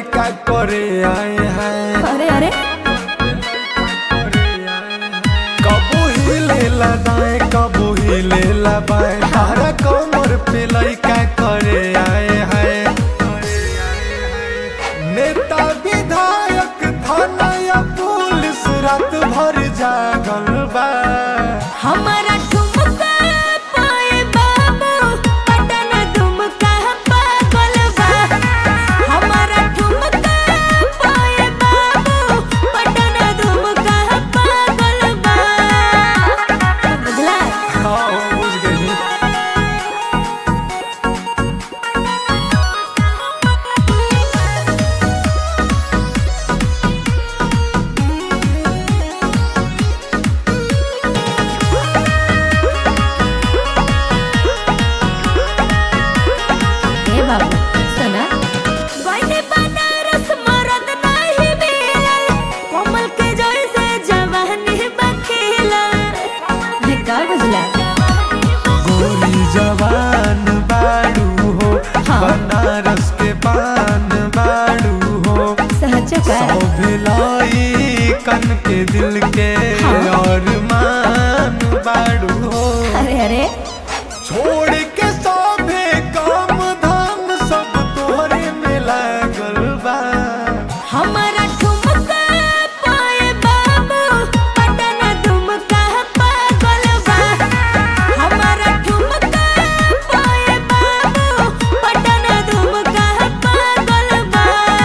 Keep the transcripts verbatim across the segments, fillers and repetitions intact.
लइका करे आए हैं। अरे अरे कबू ही लेला दाएं कबू ही लेला बाएं, तारा कमर पे लइका करे आए हैं। नेता विधायक थाना या पुलिस रात भर जागल बा। हमारा ठुमका पाए बाबू पटन ठुमका पागल बा। हमारा ठुमका पाए बाबू पटन ठुमका पागल बा। बुझला? हाँ बुझ गई। बाबू सुना बने बनारस मरद नहीं मिलल, कोमल के जैसे जवानी बखेला। का बुझला? गोरी जवान बाड़ू हो, हाँ। बनारस के पान बाड़ू हो। सहज का सौ भिलाई कन के दिल के हाँ। और मान बाड़ू हो। अरे अरे छोड़ के सभे काम धाम सब तोहरे में लागल बा। हमारा ठुमका पाए बाबू पटन ठुमका पागल बा। हमारा ठुमका पाए बाबू पटन ठुमका पागल बा।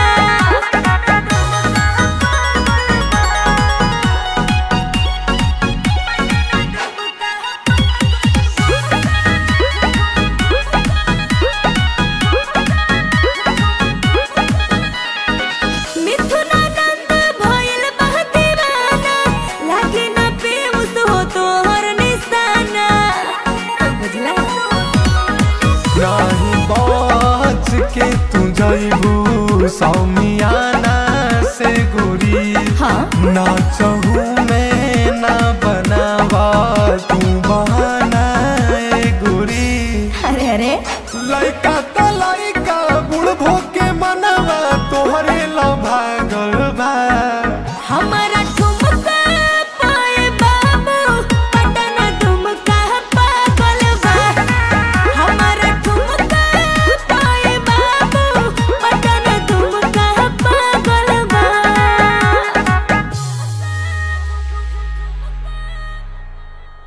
मिथुनानंद भइल बा दीवाना, लागे ना बेहोश हो तोहर निशाना। बुझला? नाही बच के तू जइबू सौमियाना से गोरी। हाँ। ना चहू में ना बनावा तू बहाना ए गोरी। अरे अरे लइका त लइका बुढ़ भो के मनवा तोहरे ला भागल बा। हमारा